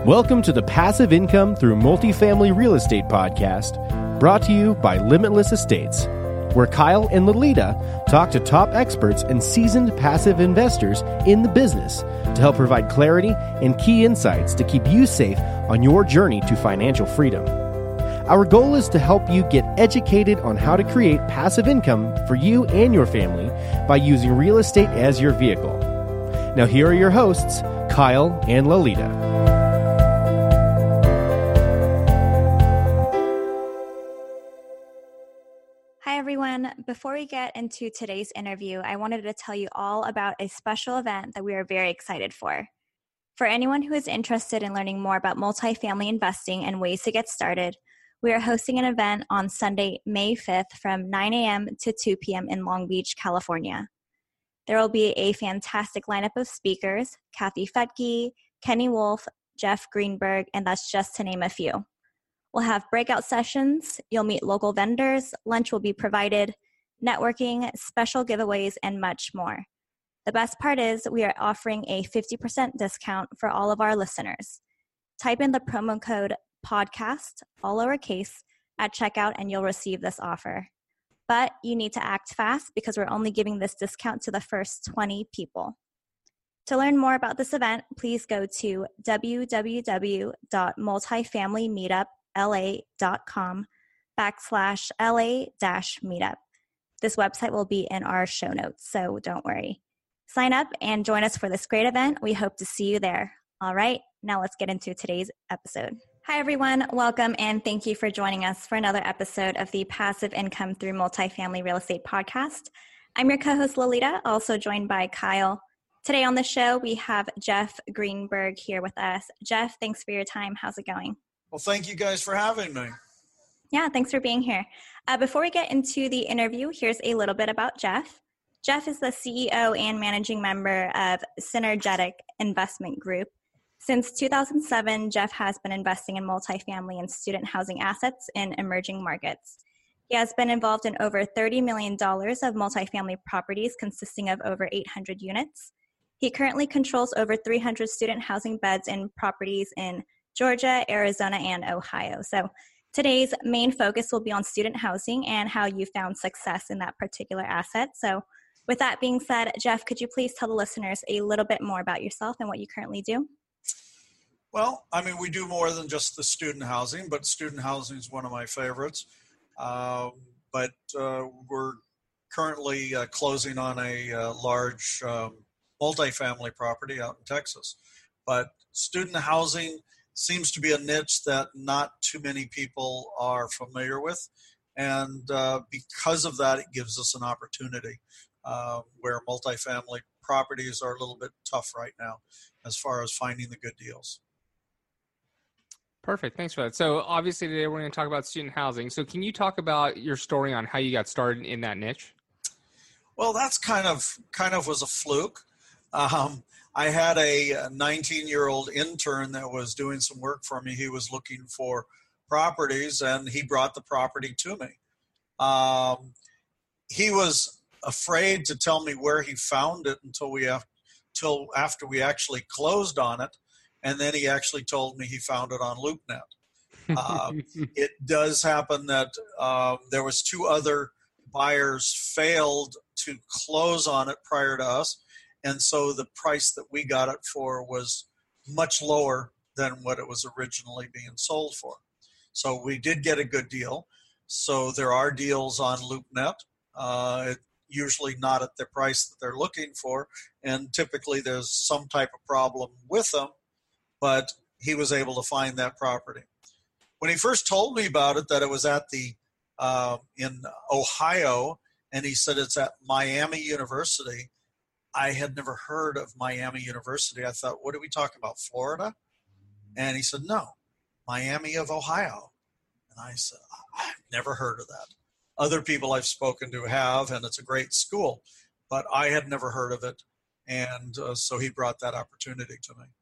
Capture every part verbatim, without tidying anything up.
Welcome to the Passive Income Through Multifamily Real Estate podcast, brought to you by Limitless Estates, where Kyle and Lolita talk to top experts and seasoned passive investors in the business to help provide clarity and key insights to keep you safe on your journey to financial freedom. Our goal is to help you get educated on how to create passive income for you and your family by using real estate as your vehicle. Now here are your hosts, Kyle and Lolita. Hi, everyone. Before we get into today's interview, I wanted to tell you all about a special event that we are very excited for. For anyone who is interested in learning more about multifamily investing and ways to get started, we are hosting an event on Sunday, May fifth from nine a.m. to two p.m. in Long Beach, California. There will be a fantastic lineup of speakers, Kathy Fettke, Kenny Wolf, Jeff Greenberg, and that's just to name a few. We'll have breakout sessions, you'll meet local vendors, lunch will be provided, networking, special giveaways, and much more. The best part is we are offering a fifty percent discount for all of our listeners. Type in the promo code podcast, all lowercase, at checkout and you'll receive this offer. But you need to act fast because we're only giving this discount to the first twenty people. To learn more about this event, please go to www.multifamilymeetupla.com backslash LA dash meetup. This website will be in our show notes, so don't worry. Sign up and join us for this great event. We hope to see you there. All right, now let's get into today's episode. Hi, everyone. Welcome, and thank you for joining us for another episode of the Passive Income Through Multifamily Real Estate podcast. I'm your co-host, Lolita, also joined by Kyle. Today on the show, we have Jeff Greenberg here with us. Jeff, thanks for your time. How's it going? Well, thank you guys for having me. Yeah, thanks for being here. Uh, before we get into the interview, here's a little bit about Jeff. Jeff is the C E O and managing member of Synergetic Investment Group. Since two thousand seven, Jeff has been investing in multifamily and student housing assets in emerging markets. He has been involved in over thirty million dollars of multifamily properties consisting of over eight hundred units. He currently controls over three hundred student housing beds in properties in Georgia, Arizona, and Ohio. So today's main focus will be on student housing and how you found success in that particular asset. So with that being said, Jeff, could you please tell the listeners a little bit more about yourself and what you currently do? Well, I mean, we do more than just the student housing, but student housing is one of my favorites. Uh, but uh, we're currently uh, closing on a uh, large um, multifamily property out in Texas. But student housing seems to be a niche that not too many people are familiar with. And uh, because of that, it gives us an opportunity uh, where multifamily properties are a little bit tough right now as far as finding the good deals. Perfect. Thanks for that. So obviously today we're going to talk about student housing. So can you talk about your story on how you got started in that niche? Well, that's kind of kind of was a fluke. Um, I had a nineteen-year-old intern that was doing some work for me. He was looking for properties, and he brought the property to me. Um, he was afraid to tell me where he found it until we have, till after we actually closed on it. And then he actually told me he found it on LoopNet. Uh, it does happen that uh, there was two other buyers failed to close on it prior to us. And so the price that we got it for was much lower than what it was originally being sold for. So we did get a good deal. So there are deals on LoopNet, uh, it, usually not at the price that they're looking for. And typically there's some type of problem with them. But he was able to find that property. When he first told me about it, that it was at the uh, in Ohio, and he said it's at Miami University, I had never heard of Miami University. I thought, what are we talking about, Florida? And he said, no, Miami of Ohio. And I said, I've never heard of that. Other people I've spoken to have, and it's a great school, but I had never heard of it. And uh, so he brought that opportunity to me.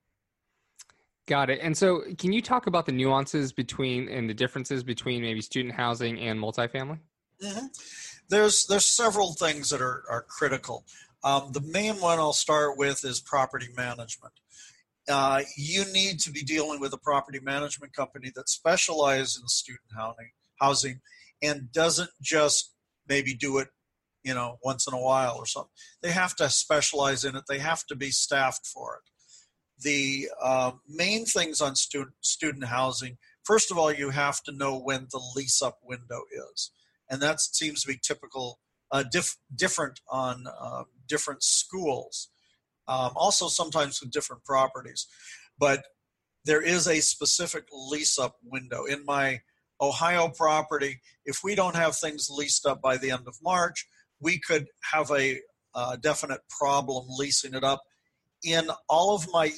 Got it. And so can you talk about the nuances between and the differences between maybe student housing and multifamily? Mm-hmm. There's there's several things that are, are critical. Um, the main one I'll start with is property management. uh, you need to be dealing with a property management company that specializes in student housing, housing and doesn't just maybe do it, you know, once in a while or something. They have to specialize in it. They have to be staffed for it. The uh, main things on student student housing, first of all, you have to know when the lease-up window is. And that seems to be typical, uh, diff, different on uh, different schools. Um, also sometimes with different properties. But there is a specific lease-up window. In my Ohio property, if we don't have things leased up by the end of March, we could have a uh, definite problem leasing it up in all of my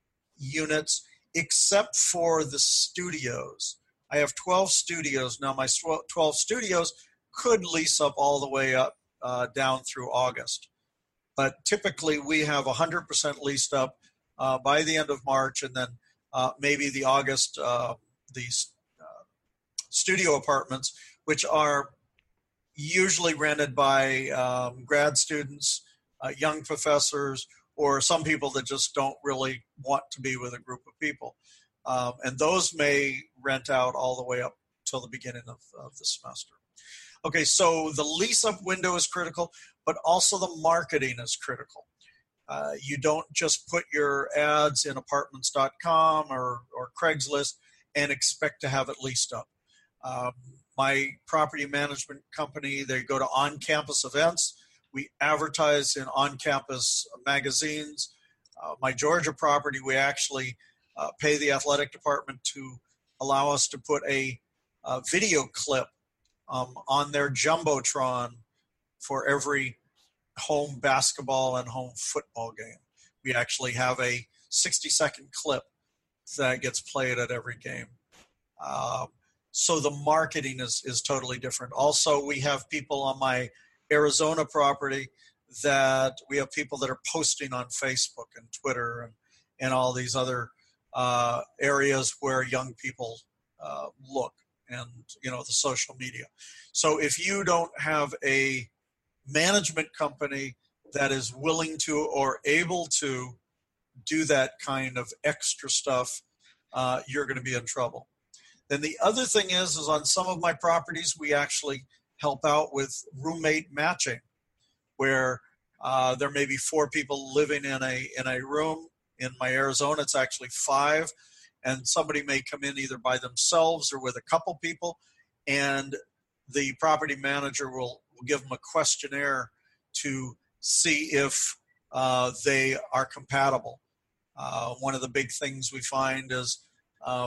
units except for the studios. I have twelve studios. Now my twelve studios could lease up all the way up uh, down through August. But typically we have one hundred percent leased up uh, by the end of March, and then uh, maybe the August, uh, the uh, studio apartments, which are usually rented by um, grad students, uh, young professors, or some people that just don't really want to be with a group of people. Um, and those may rent out all the way up till the beginning of, of the semester. Okay, so the lease-up window is critical, but also the marketing is critical. Uh, you don't just put your ads in apartments dot com or, or Craigslist and expect to have it leased up. Um, my property management company, they go to on-campus events. We advertise in on-campus magazines. Uh, my Georgia property, we actually uh, pay the athletic department to allow us to put a, a video clip um, on their Jumbotron for every home basketball and home football game. We actually have a sixty-second clip that gets played at every game. Um, so the marketing is, is totally different. Also, we have people on my Arizona property that we have people that are posting on Facebook and Twitter and, and all these other uh, areas where young people uh, look, and, you know, the social media. So if you don't have a management company that is willing to or able to do that kind of extra stuff, uh, you're going to be in trouble. Then the other thing is, is on some of my properties, we actually help out with roommate matching, where uh, there may be four people living in a in a room. In my Arizona, it's actually five, and somebody may come in either by themselves or with a couple people, and the property manager will, will give them a questionnaire to see if uh, they are compatible. Uh, one of the big things we find is um,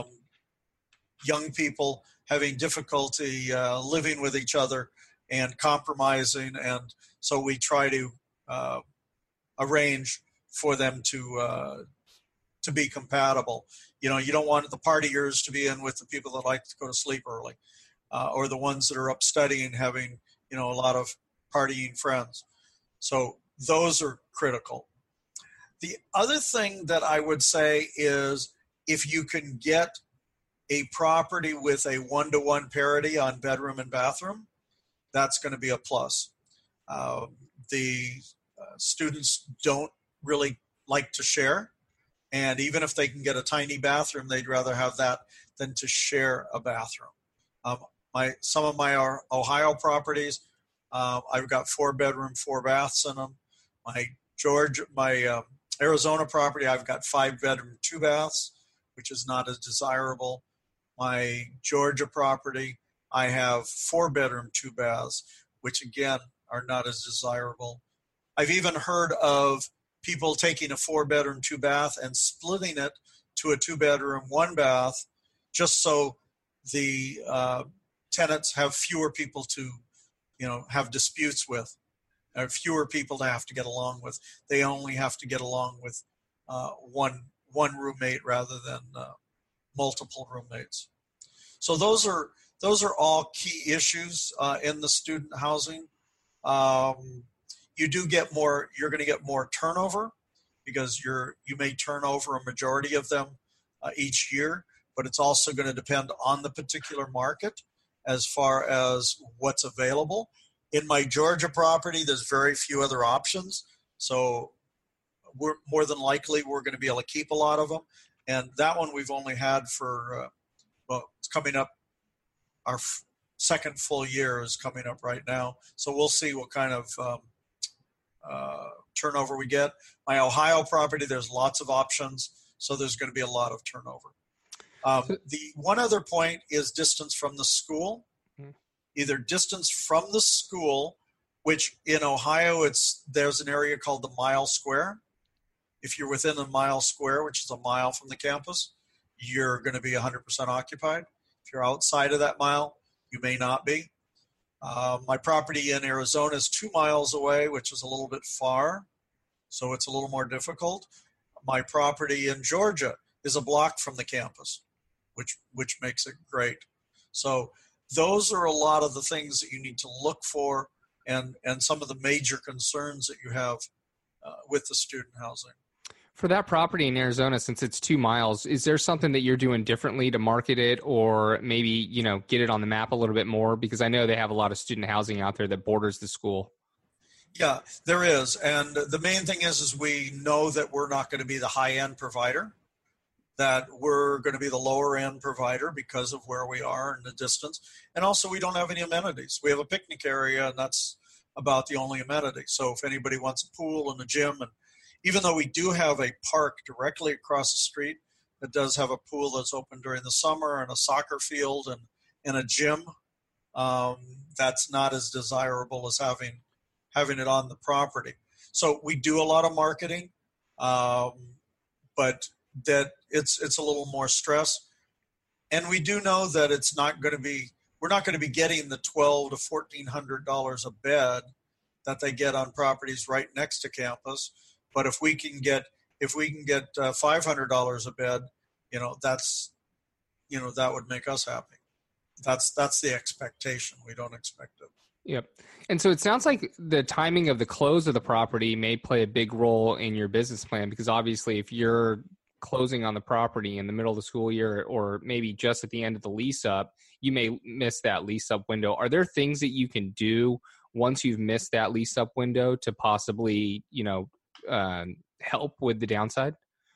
young people having difficulty uh, living with each other and compromising, and so we try to uh, arrange for them to uh, to be compatible. You know, you don't want the partiers to be in with the people that like to go to sleep early, uh, or the ones that are up studying, having, you know, a lot of partying friends. So those are critical. The other thing that I would say is if you can get a property with a one-to-one parity on bedroom and bathroom, that's going to be a plus. Uh, the uh, students don't really like to share, and even if they can get a tiny bathroom, they'd rather have that than to share a bathroom. Um, my some of my Ohio properties, uh, I've got four bedroom, four baths in them. My Georgia, my uh, Arizona property, I've got five bedroom, two baths, which is not as desirable. My Georgia property, I have four bedroom, two baths, which again are not as desirable. I've even heard of people taking a four bedroom, two bath and splitting it to a two bedroom, one bath, just so the uh, tenants have fewer people to, you know, have disputes with, or fewer people to have to get along with. They only have to get along with uh, one one roommate rather than uh, multiple roommates. So those are those are all key issues uh, in the student housing. Um, you do get more. You're going to get more turnover because you're you may turn over a majority of them uh, each year, but it's also going to depend on the particular market as far as what's available. In my Georgia property, there's very few other options. So we're more than likely we're going to be able to keep a lot of them. And that one we've only had for, uh, well, it's coming up. Our f- second full year is coming up right now. So we'll see what kind of um, uh, turnover we get. My Ohio property, there's lots of options. So there's going to be a lot of turnover. Um, the one other point is distance from the school. Either distance from the school, which in Ohio, it's there's an area called the mile square. If you're within a mile square, which is a mile from the campus, you're going to be one hundred percent occupied. If you're outside of that mile, you may not be. Uh, my property in Arizona is two miles away, which is a little bit far, so it's a little more difficult. My property in Georgia is a block from the campus, which which makes it great. So those are a lot of the things that you need to look for, and, and some of the major concerns that you have uh, with the student housing. For that property in Arizona, since it's two miles, is there something that you're doing differently to market it, or maybe, you know, get it on the map a little bit more? Because I know they have a lot of student housing out there that borders the school. Yeah, there is. And the main thing is, is we know that we're not going to be the high-end provider, that we're going to be the lower-end provider because of where we are and the distance. And also, we don't have any amenities. We have a picnic area, and that's about the only amenity. So if anybody wants a pool and a gym, and even though we do have a park directly across the street that does have a pool that's open during the summer and a soccer field and, and a gym, um, that's not as desirable as having having it on the property. So we do a lot of marketing, um, but that it's it's a little more stress. And we do know that it's not going to be, we're not going to be getting the twelve to fourteen hundred dollars a bed that they get on properties right next to campus. But if we can get if we can get uh, five hundred dollars a bed, you know, that's, you know, that would make us happy. That's that's the expectation. We don't expect it. Yep. And so it sounds like the timing of the close of the property may play a big role in your business plan, because obviously if you're closing on the property in the middle of the school year, or maybe just at the end of the lease up, you may miss that lease up window. Are there things that you can do once you've missed that lease up window to possibly, you know, uh, help with the downside?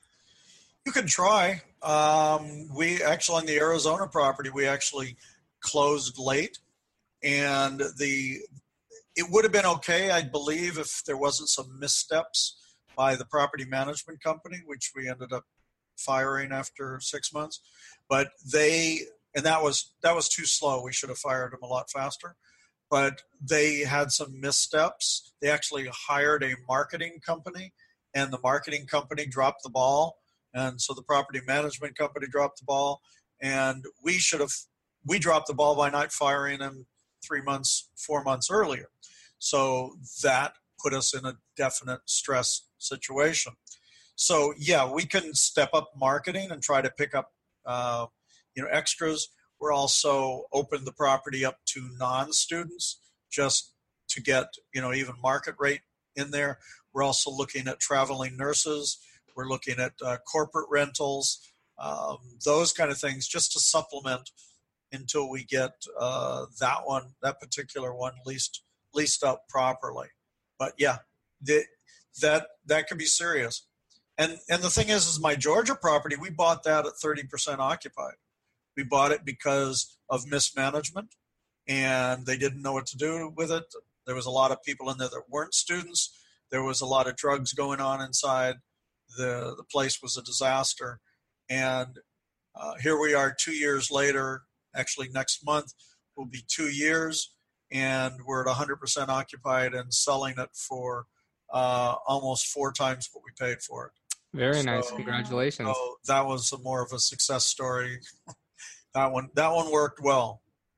You can try. Um, we actually, on the Arizona property, we actually closed late, and the it would have been okay, I believe, if there wasn't some missteps by the property management company, which we ended up firing after six months. But they, and that was that was too slow. We should have fired them a lot faster. But they had some missteps. They actually hired a marketing company, and the marketing company dropped the ball. And so the property management company dropped the ball, and we should have, we dropped the ball by not firing them three months, four months earlier. So that put us in a definite stress situation. So yeah, we can step up marketing and try to pick up, uh, you know, extras. We're also opened the property up to non-students just to get, you know, even market rate in there. We're also looking at traveling nurses. We're looking at uh, corporate rentals, um, those kind of things, just to supplement until we get uh, that one, that particular one leased leased up properly. But yeah, the, that that could be serious. And and the thing is, is my Georgia property, we bought that at thirty percent occupied. We bought it because of mismanagement, and they didn't know what to do with it. There was a lot of people in there that weren't students. There was a lot of drugs going on inside. The the place was a disaster. And uh, here we are two years later. Actually, next month will be two years, and we're at one hundred percent occupied and selling it for uh, almost four times what we paid for it. Very so, nice. Congratulations. So that was a more of a success story. that one that one worked well.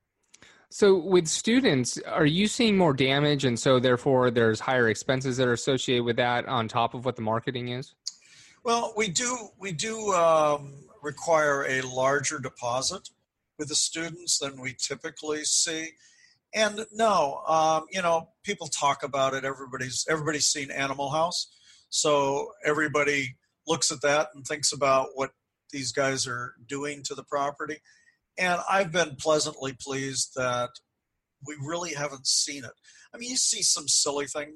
So with students, are you seeing more damage, and so therefore there's higher expenses that are associated with that on top of what the marketing is? Well, we do we do um, require a larger deposit with the students than we typically see. And no, um, you know, people talk about it. Everybody's everybody's seen Animal House, so everybody looks at that and thinks about what these guys are doing to the property. And I've been pleasantly pleased that we really haven't seen it. I mean, you see some silly things.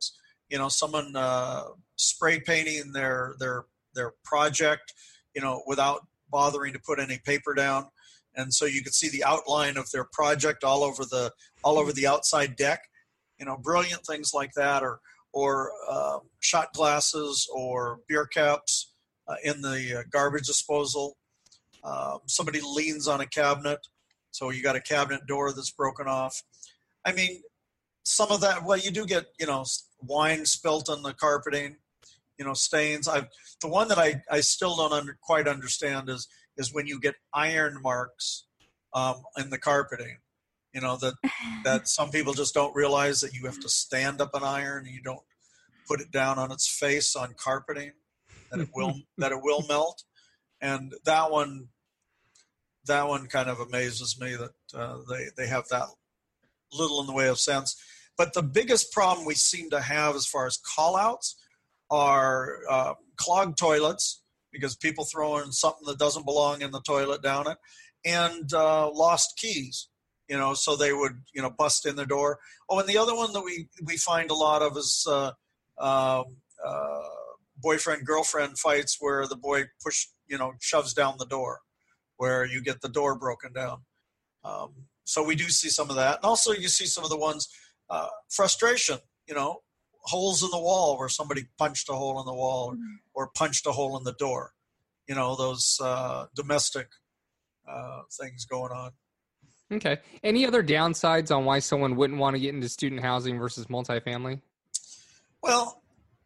you know, someone uh, spray painting their their their project, you know, without bothering to put any paper down, and so you could see the outline of their project all over the all over the outside deck. You know, brilliant things like that, or or uh, shot glasses or beer caps uh, in the uh, garbage disposal. Uh, somebody leans on a cabinet, so you got a cabinet door that's broken off. I mean, some of that, well, you do get, you know, wine spilt on the carpeting, you know, stains. I the one that I, I still don't under, quite understand is is when you get iron marks um, in the carpeting. You know, that that some people just don't realize that you have to stand up an iron and you don't put it down on its face on carpeting, that it will that it will melt. And that one, that one kind of amazes me that uh, they they have that little in the way of sense. But the biggest problem we seem to have as far as call-outs are uh, clogged toilets, because people throw in something that doesn't belong in the toilet down it, and uh, lost keys. You know, so they would, you know, bust in the door. Oh, and the other one that we, we find a lot of is uh, uh, uh, boyfriend-girlfriend fights where the boy push, you know, shoves down the door, where you get the door broken down. Um, so we do see some of that. And also you see some of the ones, uh, frustration, you know, holes in the wall where somebody punched a hole in the wall, mm-hmm. or punched a hole in the door. You know, those uh, domestic uh, things going on. Okay. Any other downsides on why someone wouldn't want to get into student housing versus multifamily? Well,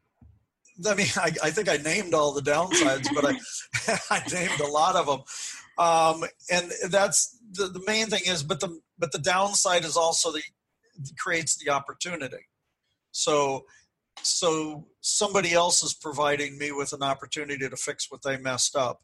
I mean, I, I think I named all the downsides, but I I named a lot of them. Um, and that's the, the main thing is, but the but the downside is also the creates the opportunity. So so somebody else is providing me with an opportunity to fix what they messed up.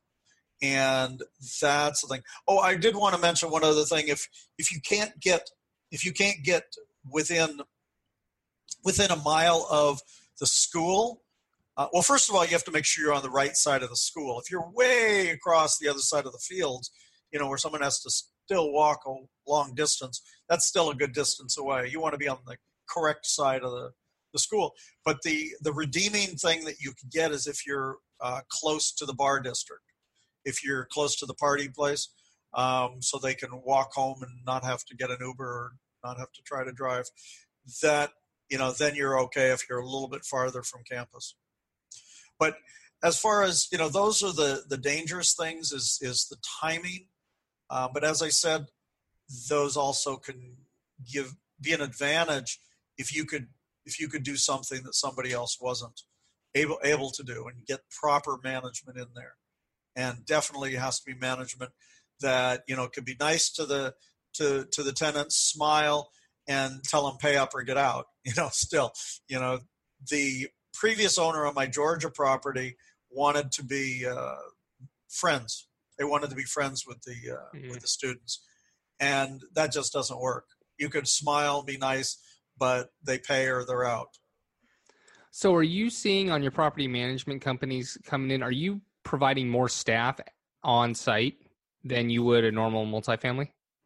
And that's the thing. Oh, I did want to mention one other thing. If if you can't get if you can't get within within a mile of the school, uh, well, first of all, you have to make sure you're on the right side of the school. If you're way across the other side of the fields, you know, where someone has to still walk a long distance, that's still a good distance away. You want to be on the correct side of the, the school. But the the redeeming thing that you can get is if you're uh, close to the bar district. If you're close to the party place, um, so they can walk home and not have to get an Uber or not have to try to drive, that, you know, then you're okay if you're a little bit farther from campus. But as far as, you know, those are the, the dangerous things is, is the timing. Uh, but as I said, those also can give, be an advantage if you could, if you could do something that somebody else wasn't able, able to do and get proper management in there. And definitely has to be management that, you know, could be nice to the to to the tenants, smile, and tell them pay up or get out. You know, still, you know, the previous owner of my Georgia property wanted to be uh, friends. They wanted to be friends with the uh, mm-hmm. with the students, and that just doesn't work. You could smile, be nice, but they pay or they're out. So, are you seeing on your property management companies coming in? Are you providing more staff on site than you would a normal multifamily?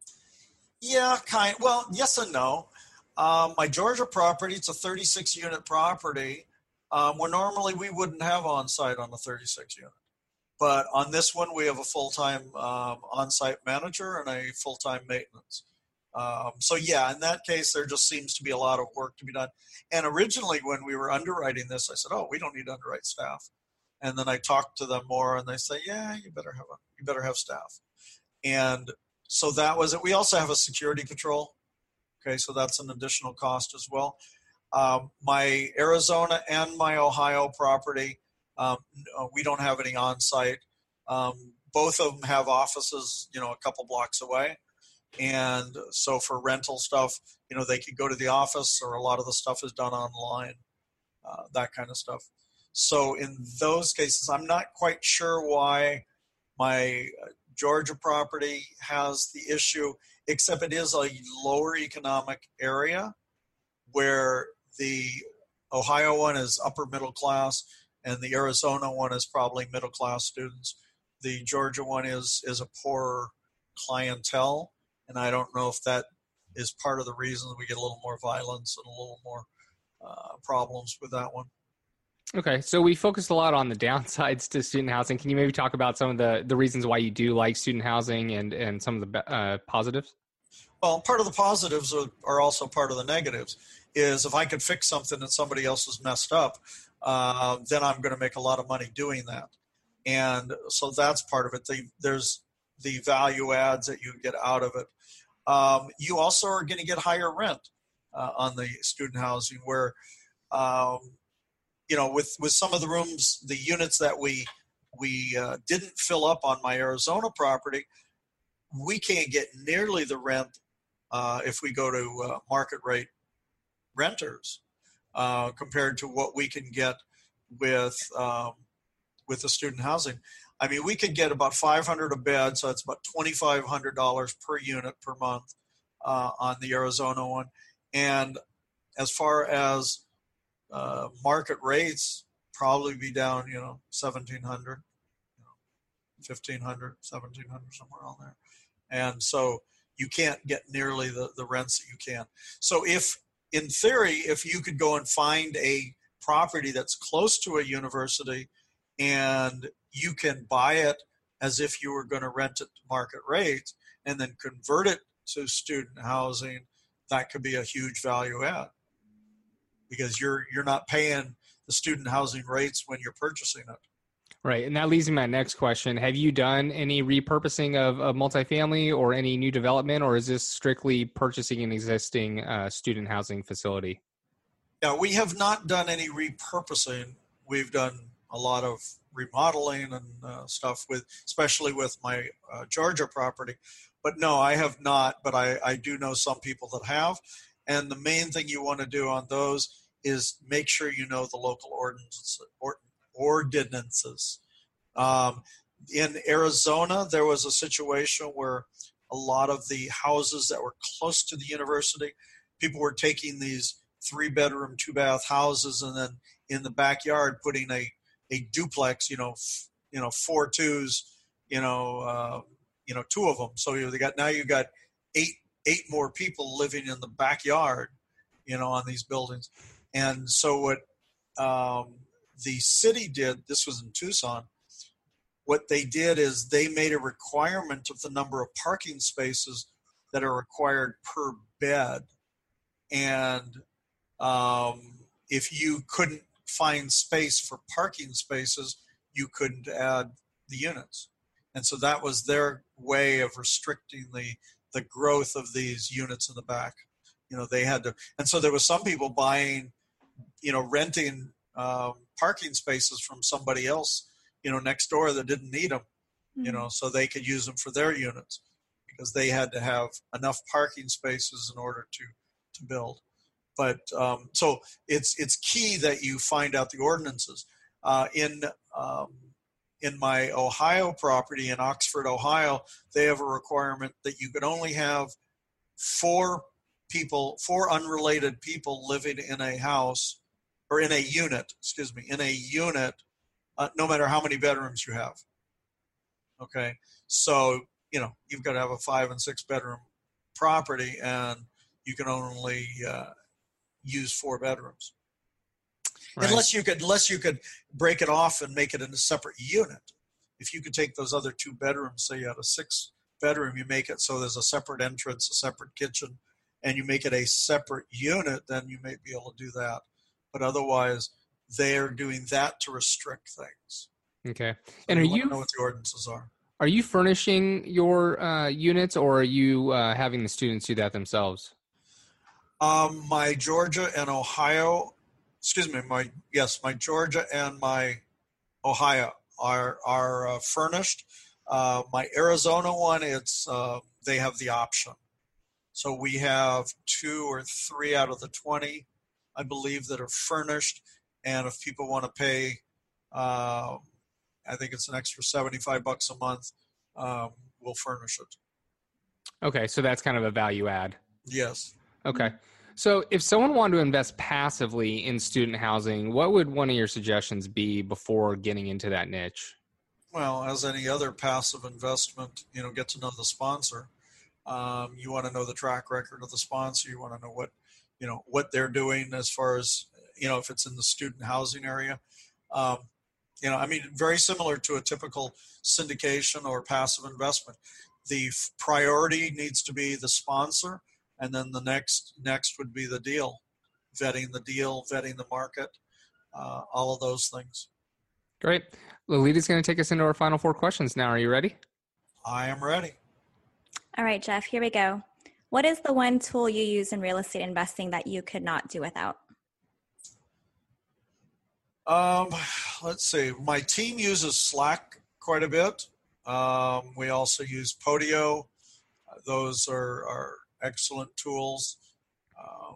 Yeah, kind. Well, yes and no. Um, my Georgia property, it's a thirty-six unit property, um, where normally we wouldn't have on site on a thirty-six unit. But on this one, we have a full-time um, on-site manager and a full-time maintenance. Um, so yeah, in that case, there just seems to be a lot of work to be done. And originally, when we were underwriting this, I said, "Oh, we don't need to underwrite staff." And then I talked to them more, and they say, "Yeah, you better have a, you better have staff." And so that was it. We also have a security patrol. Okay, so that's an additional cost as well. Um, my Arizona and my Ohio property, um, we don't have any on-site. Um, both of them have offices, you know, a couple blocks away. And so for rental stuff, you know, they could go to the office, or a lot of the stuff is done online, uh, that kind of stuff. So in those cases, I'm not quite sure why my Georgia property has the issue, except it is a lower economic area where the Ohio one is upper middle class and the Arizona one is probably middle class students. The Georgia one is, is a poorer clientele. And I don't know if that is part of the reason that we get a little more violence and a little more uh, problems with that one. Okay, so we focused a lot on the downsides to student housing. Can you maybe talk about some of the, the reasons why you do like student housing and, and some of the uh, positives? Well, part of the positives are, are also part of the negatives. Is if I could fix something that somebody else has messed up, uh, then I'm going to make a lot of money doing that. And so that's part of it. The, there's the value adds that you get out of it. Um, you also are going to get higher rent uh, on the student housing where, um, you know, with, with some of the rooms, the units that we we uh, didn't fill up on my Arizona property, we can't get nearly the rent uh, if we go to uh, market rate renters uh, compared to what we can get with um, with the student housing. I mean, we could get about five hundred dollars a bed, so that's about twenty-five hundred dollars per unit per month uh, on the Arizona one. And as far as uh, market rates, probably be down, you know, seventeen hundred dollars, you know, fifteen hundred dollars, seventeen hundred dollars, somewhere on there. And so you can't get nearly the, the rents that you can. So if, in theory, if you could go and find a property that's close to a university and you can buy it as if you were going to rent it to market rates and then convert it to student housing, that could be a huge value add because you're you're not paying the student housing rates when you're purchasing it. Right, and that leads me to my next question. Have you done any repurposing of, of multifamily or any new development, or is this strictly purchasing an existing uh, student housing facility? Yeah, we have not done any repurposing. We've done a lot of remodeling and uh, stuff with, especially with my uh, Georgia property. But no, I have not, but I, I do know some people that have. And the main thing you want to do on those is make sure you know the local ordinances. Or, ordinances. Um, in Arizona, there was a situation where a lot of the houses that were close to the university, people were taking these three-bedroom, two-bath houses and then in the backyard putting a, a duplex, you know, f- you know, four twos, you know, uh, you know, two of them. So you got now you got eight eight more people living in the backyard, you know, on these buildings. And so what um, the city did, this was in Tucson, what they did is they made a requirement of the number of parking spaces that are required per bed. And um, if you couldn't find space for parking spaces, you couldn't add the units. And so that was their way of restricting the, the growth of these units in the back. You know, they had to, and so there was some people buying, you know, renting um, parking spaces from somebody else, you know, next door that didn't need them, mm-hmm. you know, so they could use them for their units because they had to have enough parking spaces in order to, to build. But um, so it's it's key that you find out the ordinances. Uh, in um, in my Ohio property in Oxford, Ohio, they have a requirement that you can only have four people, four unrelated people living in a house or in a unit, excuse me, in a unit, uh, no matter how many bedrooms you have. Okay, so you know you've got to have a five and six bedroom property, and you can only uh, use four bedrooms, right. unless you could unless you could break it off and make it in a separate unit. If you could take those other two bedrooms, say you had a six bedroom, you make it so there's a separate entrance, a separate kitchen, and you make it a separate unit, then you may be able to do that. But otherwise, they are doing that to restrict things. Okay. So and are you know what the ordinances are? Are you furnishing your uh, units, or are you uh, having the students do that themselves? Um, my Georgia and Ohio, excuse me, my yes, my Georgia and my Ohio are are uh, furnished. Uh, my Arizona one, it's uh, they have the option. So we have two or three out of the twenty, I believe, that are furnished. And if people want to pay, uh, I think it's an extra seventy-five bucks a month, um, we'll furnish it. Okay, so that's kind of a value add. Yes. Okay. So if someone wanted to invest passively in student housing, what would one of your suggestions be before getting into that niche? Well, as any other passive investment, you know, get to know the sponsor. Um, you want to know the track record of the sponsor. You want to know what, you know, what they're doing as far as you know, if it's in the student housing area. Um, you know, I mean, very similar to a typical syndication or passive investment. The f- priority needs to be the sponsor, and then the next next would be the deal, vetting the deal, vetting the market, uh, all of those things. Great. Lolita's going to take us into our final four questions now. Are you ready? I am ready. All right, Jeff, here we go. What is the one tool you use in real estate investing that you could not do without? Um, let's see. My team uses Slack quite a bit. Um, we also use Podio. Those are, are excellent tools. Um,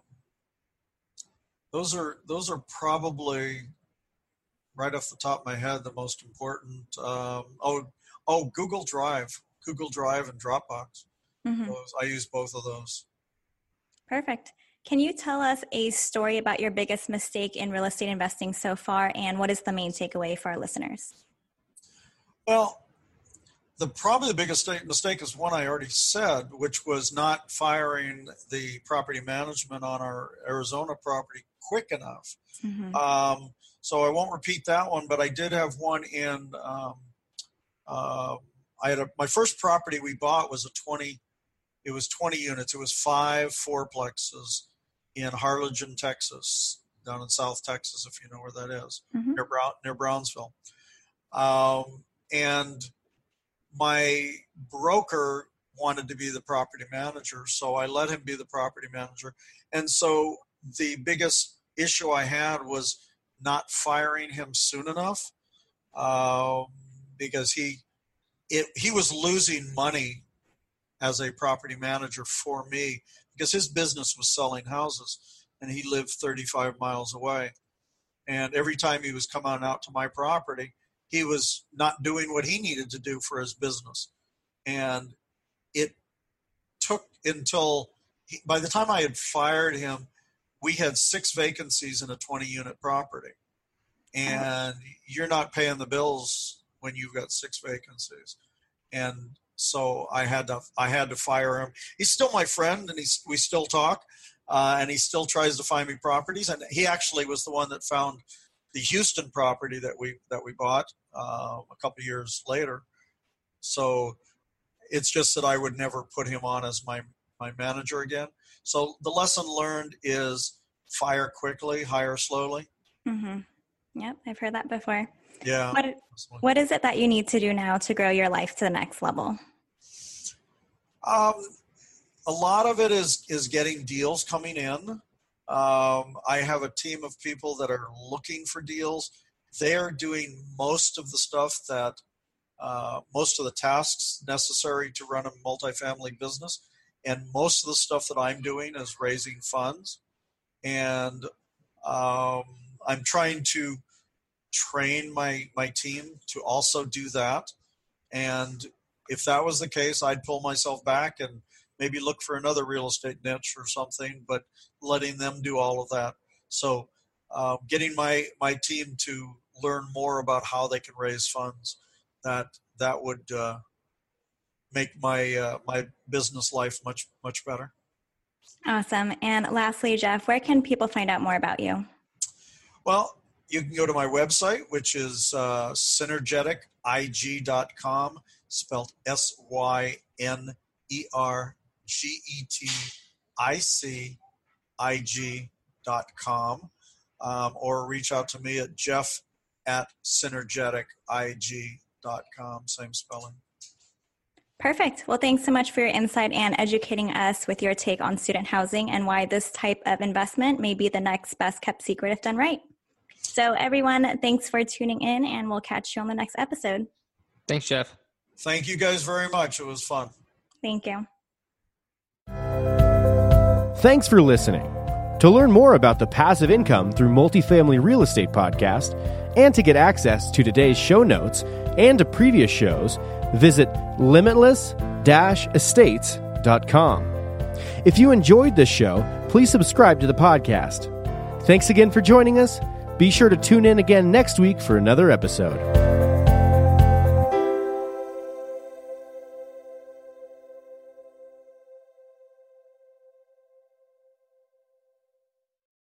those are those are probably, right off the top of my head, the most important. Um, oh, oh, Google Drive, Google Drive, and Dropbox. Mm-hmm. Those, I use both of those. Perfect. Can you tell us a story about your biggest mistake in real estate investing so far, and what is the main takeaway for our listeners? Well, the probably the biggest mistake is one I already said, which was not firing the property management on our Arizona property quick enough. Mm-hmm. Um, so I won't repeat that one, but I did have one in. Um, uh, I had a, my first property we bought was a twenty. It was twenty units. It was five fourplexes in Harlingen, Texas, down in South Texas, if you know where that is, mm-hmm. near Brown, near Brownsville. Um, and my broker wanted to be the property manager, so I let him be the property manager. And so the biggest issue I had was not firing him soon enough, uh, because he it, he was losing money as a property manager for me, because his business was selling houses and he lived thirty-five miles away. And every time he was coming out to my property, he was not doing what he needed to do for his business. And it took until, he, by the time I had fired him, we had six vacancies in a twenty unit property. And you're not paying the bills when you've got six vacancies. And so I had to I had to fire him. He's still my friend, and he's, we still talk, uh, and he still tries to find me properties. And he actually was the one that found the Houston property that we that we bought uh, a couple of years later. So it's just that I would never put him on as my, my manager again. So the lesson learned is fire quickly, hire slowly. Mm-hmm. Yep, I've heard that before. Yeah. What, what is it that you need to do now to grow your life to the next level? Um, a lot of it is, is getting deals coming in. Um, I have a team of people that are looking for deals. They're doing most of the stuff that, uh, most of the tasks necessary to run a multifamily business. And most of the stuff that I'm doing is raising funds. And um, I'm trying to train my, my team to also do that. And if that was the case, I'd pull myself back and maybe look for another real estate niche or something, but letting them do all of that. So uh, getting my, my team to learn more about how they can raise funds, that that would uh, make my uh, my business life much, much better. Awesome. And lastly, Jeff, where can people find out more about you? Well, you can go to my website, which is uh, synergetic I G dot com, spelled S Y N E R G E T I C I G dot com, um, or reach out to me at Jeff at synergetic I G dot com, same spelling. Perfect. Well, thanks so much for your insight and educating us with your take on student housing and why this type of investment may be the next best kept secret if done right. So everyone, thanks for tuning in, and we'll catch you on the next episode. Thanks, Jeff. Thank you guys very much. It was fun. Thank you. Thanks for listening. To learn more about the Passive Income Through Multifamily Real Estate podcast, and to get access to today's show notes and to previous shows, visit limitless dash estates dot com. If you enjoyed this show, please subscribe to the podcast. Thanks again for joining us. Be sure to tune in again next week for another episode.